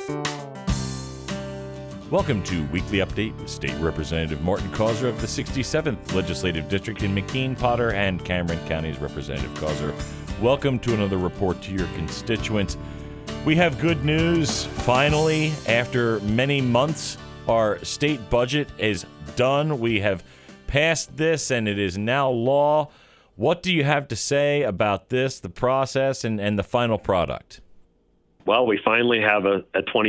Welcome to Weekly Update with State Representative Martin Causer of the 67th Legislative District in McKean, Potter, and Cameron Counties. Representative Causer, welcome to another report to your constituents. We have good news. Finally, after many months, our state budget is done. We have passed this, and it is now law. What do you have to say about this, the process, and the final product? Well, we finally have a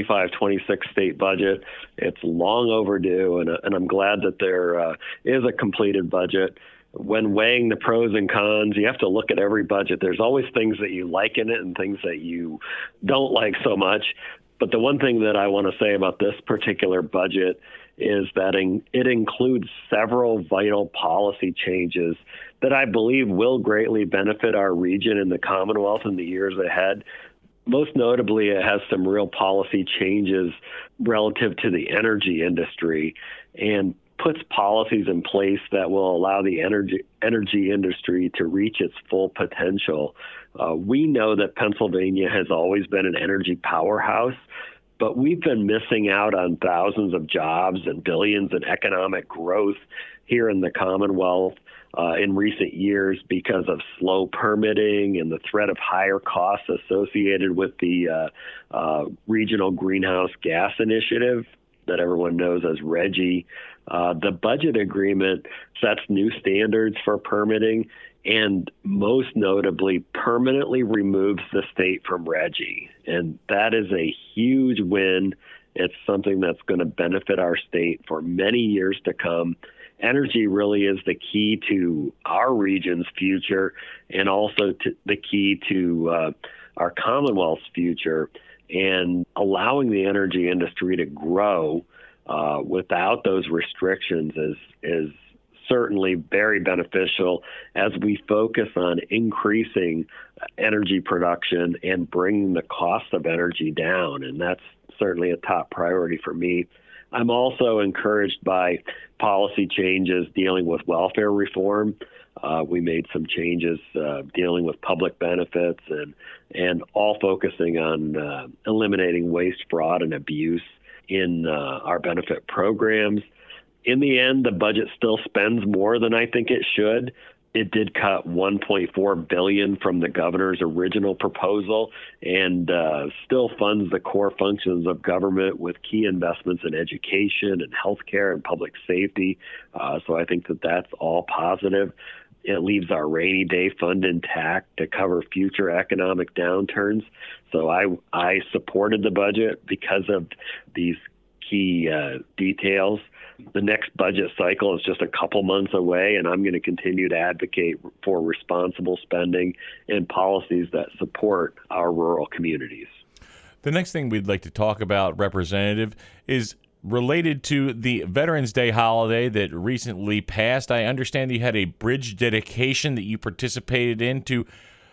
25-26 state budget. It's long overdue, and I'm glad that there is a completed budget. When weighing the pros and cons, you have to look at every budget. There's always things that you like in it and things that you don't like so much. But the one thing that I want to say about this particular budget is that it includes several vital policy changes that I believe will greatly benefit our region and the Commonwealth in the years ahead. Most notably, it has some real policy changes relative to the energy industry and puts policies in place that will allow the energy industry to reach its full potential. We know that Pennsylvania has always been an energy powerhouse, but we've been missing out on thousands of jobs and billions in economic growth here in the Commonwealth in recent years because of slow permitting and the threat of higher costs associated with the Regional Greenhouse Gas Initiative that everyone knows as RGGI. The budget agreement sets new standards for permitting and most notably permanently removes the state from RGGI. And that is a huge win. It's something that's going to benefit our state for many years to come. Energy really is the key to our region's future and also the key to our Commonwealth's future. And allowing the energy industry to grow without those restrictions is certainly very beneficial as we focus on increasing energy production and bringing the cost of energy down. And that's certainly a top priority for me. I'm also encouraged by policy changes dealing with welfare reform. We made some changes dealing with public benefits and all focusing on eliminating waste, fraud, and abuse in our benefit programs. In the end, the budget still spends more than I think it should. It did cut $1.4 billion from the governor's original proposal and still funds the core functions of government with key investments in education and healthcare and public safety. So I think that that's all positive. It leaves our rainy day fund intact to cover future economic downturns. So I supported the budget because of these key details. The next budget cycle is just a couple months away, and I'm going to continue to advocate for responsible spending and policies that support our rural communities. The next thing we'd like to talk about, Representative, is related to the Veterans Day holiday that recently passed. I understand that you had a bridge dedication that you participated in to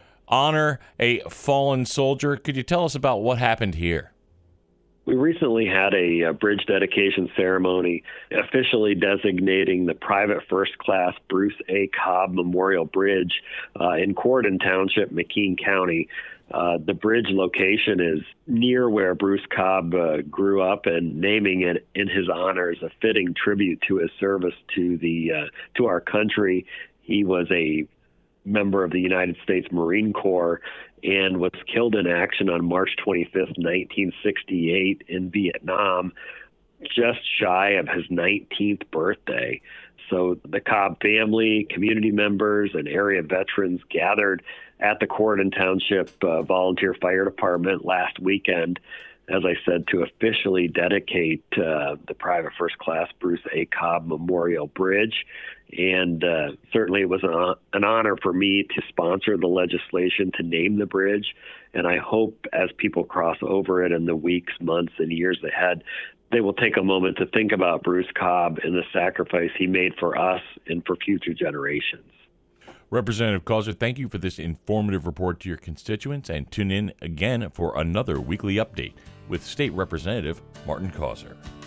honor a fallen soldier. Could you tell us about what happened here? We recently had a bridge dedication ceremony officially designating the Private First Class Bruce A. Cobb Memorial Bridge in Corydon Township, McKean County. The bridge location is near where Bruce Cobb grew up, and naming it in his honor is a fitting tribute to his service to our country. He was a member of the United States Marine Corps and was killed in action on March 25th, 1968 in Vietnam, just shy of his 19th birthday. So the Cobb family, community members, and area veterans gathered at the Corydon Township Volunteer Fire Department last weekend, as I said, to officially dedicate the Private First Class Bruce A. Cobb Memorial Bridge. And certainly it was an honor for me to sponsor the legislation to name the bridge. And I hope as people cross over it in the weeks, months, and years ahead, they will take a moment to think about Bruce Cobb and the sacrifice he made for us and for future generations. Representative Causer, thank you for this informative report to your constituents, and tune in again for another weekly update with State Representative Martin Causer.